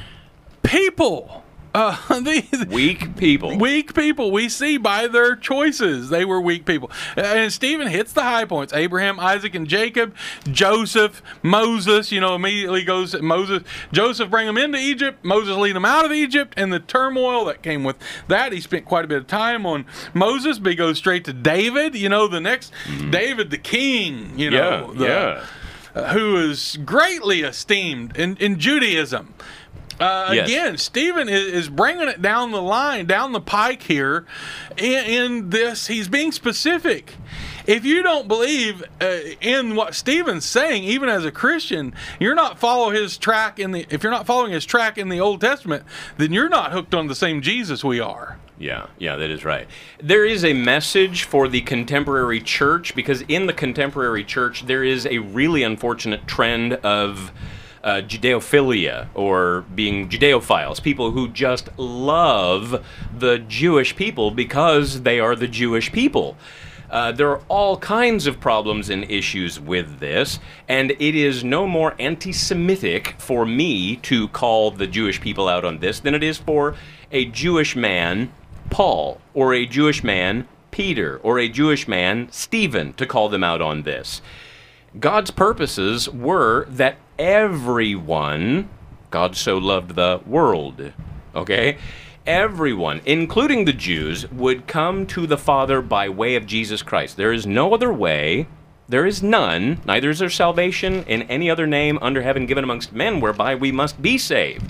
people. Uh, the, Weak people. Weak people. We see by their choices they were weak people. And Stephen hits the high points. Abraham, Isaac, and Jacob. Joseph, Moses, you know, immediately goes to Moses. Joseph bring him into Egypt. Moses lead him out of Egypt. And the turmoil that came with that. He spent quite a bit of time on Moses, but he goes straight to David. You know, the next, mm. David the king, you know. Yeah, the, yeah. Uh, who is greatly esteemed in, in Judaism. Uh, Yes. Again, Stephen is, is bringing it down the line, down the pike here. In, in this, he's being specific. If you don't believe uh, in what Stephen's saying, even as a Christian, you're not follow his track in the. If you're not following his track in the Old Testament, then you're not hooked on the same Jesus we are. Yeah, yeah, that is right. There is a message for the contemporary church, because in the contemporary church there is a really unfortunate trend of uh, Judeophilia, or being Judeophiles, people who just love the Jewish people because they are the Jewish people. Uh, there are all kinds of problems and issues with this, and it is no more anti-Semitic for me to call the Jewish people out on this than it is for a Jewish man, Paul, or a Jewish man, Peter, or a Jewish man, Stephen, to call them out on this. God's purposes were that everyone, God so loved the world, okay? Everyone, including the Jews, would come to the Father by way of Jesus Christ. There is no other way, there is none, neither is there salvation in any other name under heaven given amongst men whereby we must be saved,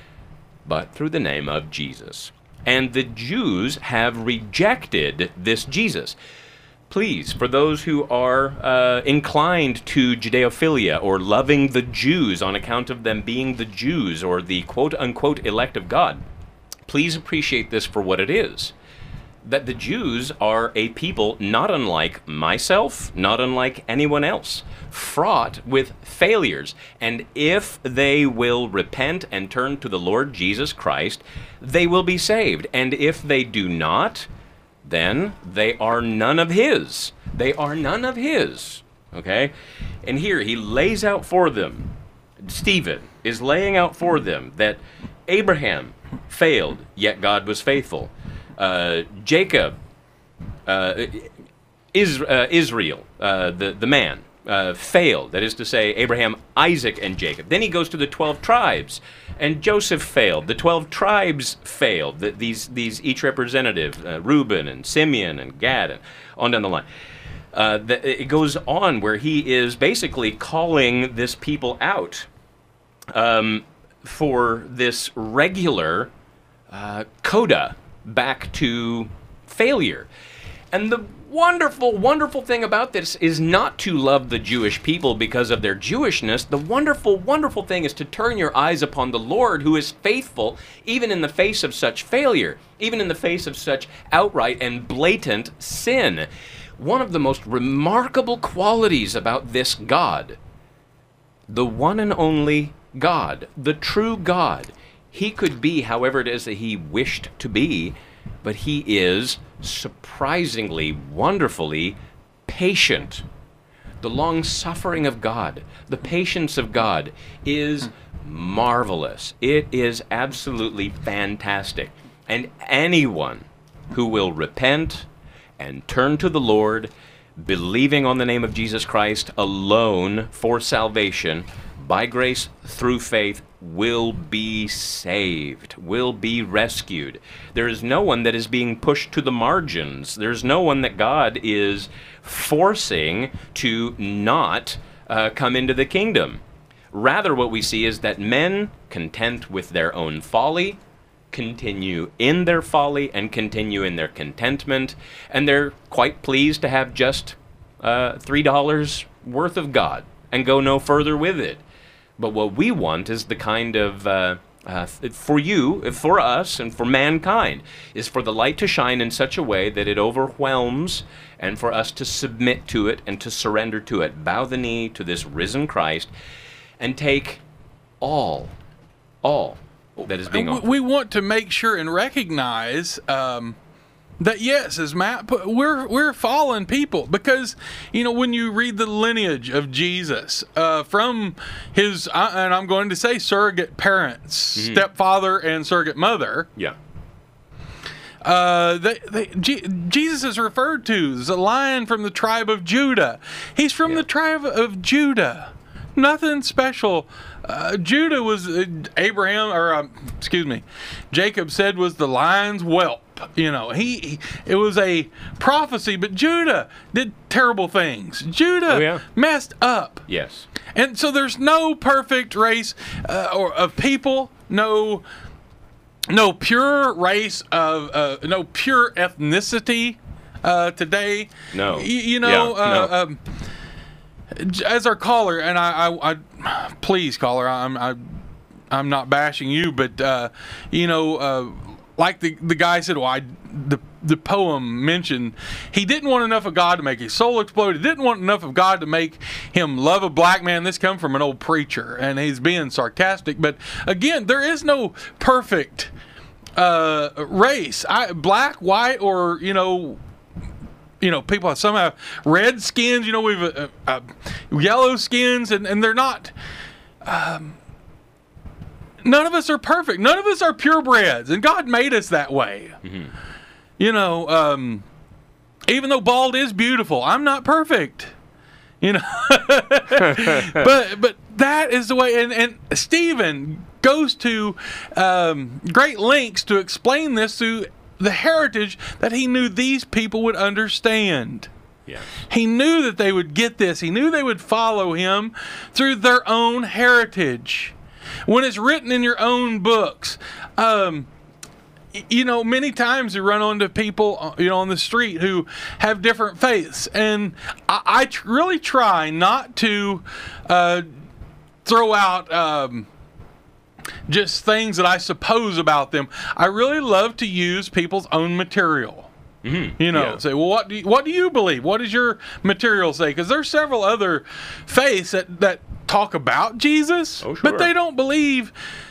but through the name of Jesus. And the Jews have rejected this Jesus. Please, for those who are uh, inclined to Judeophilia or loving the Jews on account of them being the Jews or the quote-unquote elect of God, please appreciate this for what it is. That the Jews are a people not unlike myself, not unlike anyone else, fraught with failures. And if they will repent and turn to the Lord Jesus Christ, they will be saved. And if they do not, then they are none of his. They are none of his. Okay? And here he lays out for them, Stephen is laying out for them that Abraham failed, yet God was faithful. Uh, Jacob, uh, is, uh, Israel, uh, the, the man, uh, failed. That is to say, Abraham, Isaac, and Jacob. Then he goes to the twelve tribes, and Joseph failed. The twelve tribes failed. The, these, these each representative, uh, Reuben and Simeon and Gad, and on down the line. Uh, the, it goes on where he is basically calling this people out um, for this regular uh, coda back to failure. And the wonderful, wonderful thing about this is not to love the Jewish people because of their Jewishness. The wonderful, wonderful thing is to turn your eyes upon the Lord, who is faithful even in the face of such failure, even in the face of such outright and blatant sin. One of the most remarkable qualities about this God, the one and only God, the true God, he could be however it is that he wished to be, but he is surprisingly, wonderfully patient. The long-suffering of God, the patience of God is marvelous. It is absolutely fantastic. And anyone who will repent and turn to the Lord, believing on the name of Jesus Christ alone for salvation, by grace through faith, will be saved, will be rescued. There is no one that is being pushed to the margins. There's no one that God is forcing to not uh, come into the kingdom. Rather, what we see is that men, content with their own folly, continue in their folly and continue in their contentment, and they're quite pleased to have just uh, three dollars worth of God and go no further with it. But what we want is the kind of, uh, uh, for you, for us, and for mankind, is for the light to shine in such a way that it overwhelms, and for us to submit to it and to surrender to it, bow the knee to this risen Christ, and take all, all that is being offered. We want to make sure and recognize um, that, yes, as Matt put, we're we're fallen people, because you know when you read the lineage of Jesus uh, from his uh, and I'm going to say surrogate parents, mm-hmm. stepfather and surrogate mother. Yeah. Uh, they, they, G- Jesus is referred to as a lion from the tribe of Judah. He's from yeah. the tribe of Judah. Nothing special. Uh, Judah was uh, Abraham, or um, excuse me, Jacob said was the lion's whelp. You know, he, he it was a prophecy, but Judah did terrible things. Judah oh, yeah. messed up. Yes. And so there's no perfect race uh, or of people, no no pure race of uh, no pure ethnicity uh, today. No. Y- you know. Yeah, uh, no. um, As our caller, and I, I, I please, caller, I'm, I, I'm not bashing you, but uh, you know, uh, like the the guy said, well, I, the the poem mentioned, he didn't want enough of God to make his soul explode. He didn't want enough of God to make him love a black man. This come from an old preacher, and he's being sarcastic. But again, there is no perfect uh, race, I, black, white, or you know. You know, people have some have red skins. You know, we've uh, uh, yellow skins, and, and they're not. Um, none of us are perfect. None of us are purebreds, and God made us that way. Mm-hmm. You know, um, even though bald is beautiful, I'm not perfect. You know, but but that is the way. And, and Stephen goes to um, great lengths to explain this through the heritage that he knew these people would understand. Yeah. He knew that they would get this. He knew they would follow him through their own heritage. When it's written in your own books, um, you know, many times you run onto people, you know, on the street who have different faiths, and I, I tr- really try not to uh, throw out um, just things that I suppose about them. I really love to use people's own material. Mm-hmm. You know, Yeah. say, well, what do you, what do you believe? What does your material say? Because there's several other faiths that that talk about Jesus, Oh, sure. but they don't believe.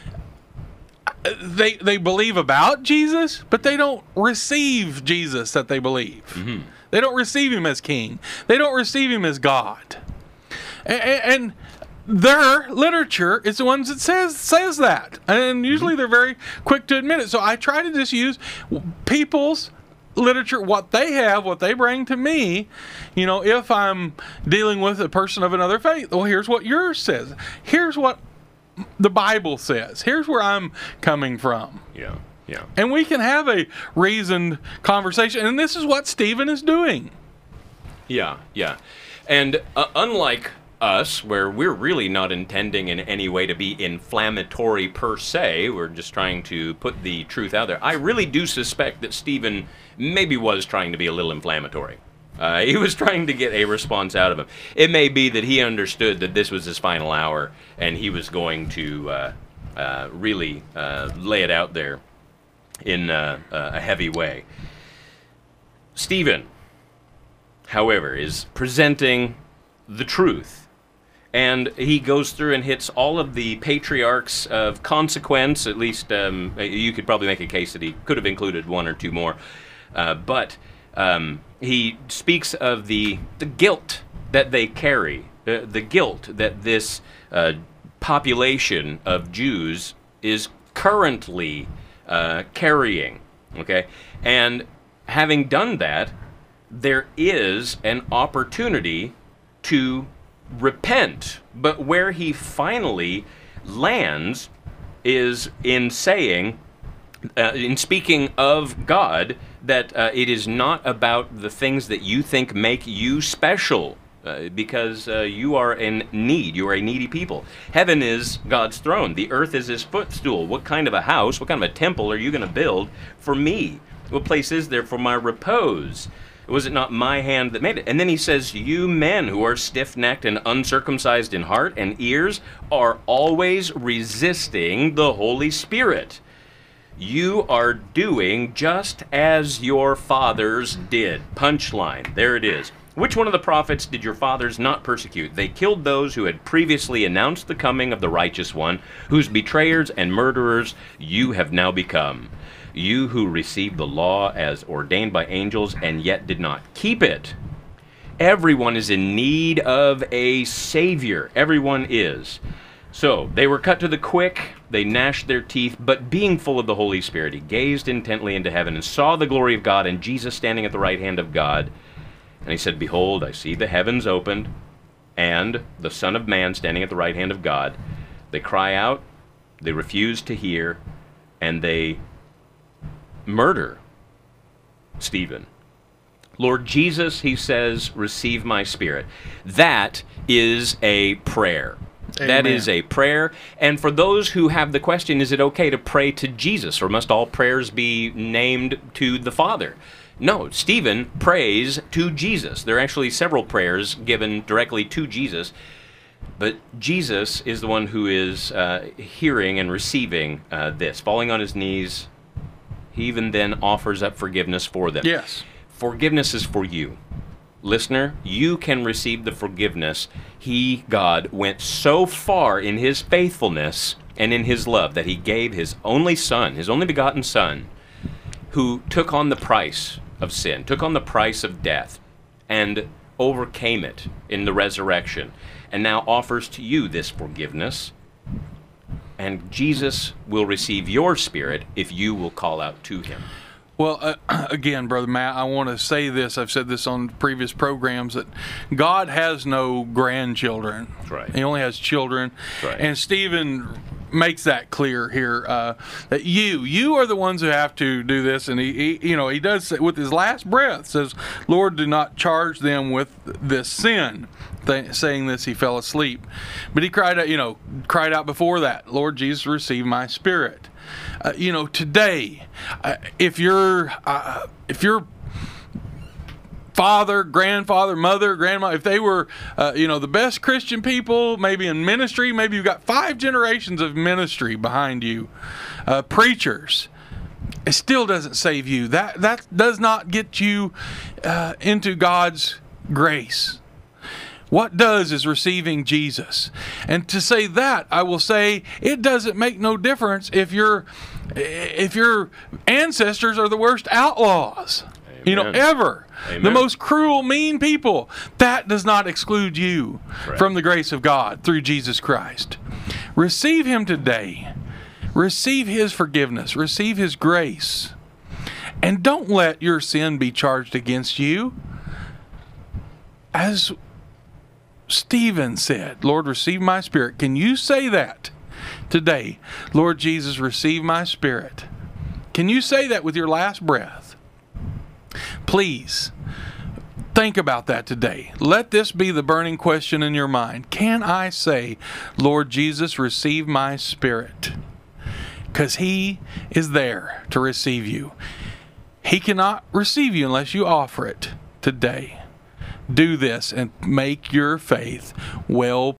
They they believe about Jesus, but they don't receive Jesus that they believe. Mm-hmm. They don't receive him as king. They don't receive him as God. And, and their literature is the ones that says says that, and usually they're very quick to admit it. So I try to just use people's literature, what they have, what they bring to me. You know, if I'm dealing with a person of another faith, well, here's what yours says. Here's what the Bible says. Here's where I'm coming from. Yeah. Yeah. And we can have a reasoned conversation. And this is what Stephen is doing. Yeah, yeah. And uh, unlike us, where we're really not intending in any way to be inflammatory per se, we're just trying to put the truth out there. I really do suspect that Stephen maybe was trying to be a little inflammatory. Uh, he was trying to get a response out of him. It may be that he understood that this was his final hour, and he was going to uh, uh, really uh, lay it out there in uh, a heavy way. Stephen, however, is presenting the truth. And he goes through and hits all of the patriarchs of consequence. At least um, you could probably make a case that he could have included one or two more. Uh, but um, he speaks of the, the guilt that they carry, uh, the guilt that this uh, population of Jews is currently uh, carrying. Okay? And having done that, there is an opportunity to repent. But where he finally lands is in saying, uh, in speaking of God, that uh, it is not about the things that you think make you special, uh, because uh, you are in need. You are a needy people. Heaven is God's throne. The earth is his footstool. What kind of a house, what kind of a temple are you going to build for me? What place is there for my repose? Was it not my hand that made it? And then he says, you men who are stiff-necked and uncircumcised in heart and ears are always resisting the Holy Spirit. You are doing just as your fathers did. Punchline. There it is. Which one of the prophets did your fathers not persecute? They killed those who had previously announced the coming of the righteous one, whose betrayers and murderers you have now become. You who received the law as ordained by angels and yet did not keep it. Everyone is in need of a Savior. Everyone is. So, they were cut to the quick, they gnashed their teeth, but being full of the Holy Spirit, he gazed intently into heaven and saw the glory of God and Jesus standing at the right hand of God. And he said, behold, I see the heavens opened, and the Son of Man standing at the right hand of God. They cry out, they refuse to hear, and they murder Stephen. Lord Jesus, he says, receive my spirit. That is a prayer. Amen. That is a prayer. And for those who have the question, is it okay to pray to Jesus, or must all prayers be named to the Father? No, Stephen prays to Jesus. There are actually several prayers given directly to Jesus, but Jesus is the one who is uh, hearing and receiving uh, this, falling on his knees. He even then offers up forgiveness for them. Yes. Forgiveness is for you. Listener, you can receive the forgiveness. He, God, went so far in his faithfulness and in his love that he gave his only Son, his only begotten Son, who took on the price of sin, took on the price of death, and overcame it in the resurrection, and now offers to you this forgiveness. And Jesus will receive your spirit if you will call out to him. Well, uh, again, Brother Matt, I want to say this. I've said this on previous programs that God has no grandchildren. That's right. He only has children. That's right. And Stephen makes that clear here, uh, that you, you are the ones who have to do this. And he, he, you know, he does say, with his last breath, says, Lord, do not charge them with this sin. Th- saying this, he fell asleep. But he cried out, you know, cried out before that, Lord Jesus, receive my spirit. Uh, you know, today, uh, if you're, uh, if you're father, grandfather, mother, grandma, if they were, uh, you know, the best Christian people, maybe in ministry, maybe you've got five generations of ministry behind you, uh, preachers, it still doesn't save you. That that does not get you uh, into God's grace. What does is receiving Jesus. And to say that, I will say it doesn't make no difference if your if your ancestors are the worst outlaws. Amen. You know, ever. Amen. The most cruel, mean people. That does not exclude you Right. from the grace of God through Jesus Christ. Receive him today. Receive his forgiveness. Receive his grace. And don't let your sin be charged against you. As Stephen said, Lord, receive my spirit. Can you say that today? Lord Jesus, receive my spirit. Can you say that with your last breath? Please, think about that today. Let this be the burning question in your mind. Can I say, Lord Jesus, receive my spirit? Because he is there to receive you. He cannot receive you unless you offer it today. Do this and make your faith well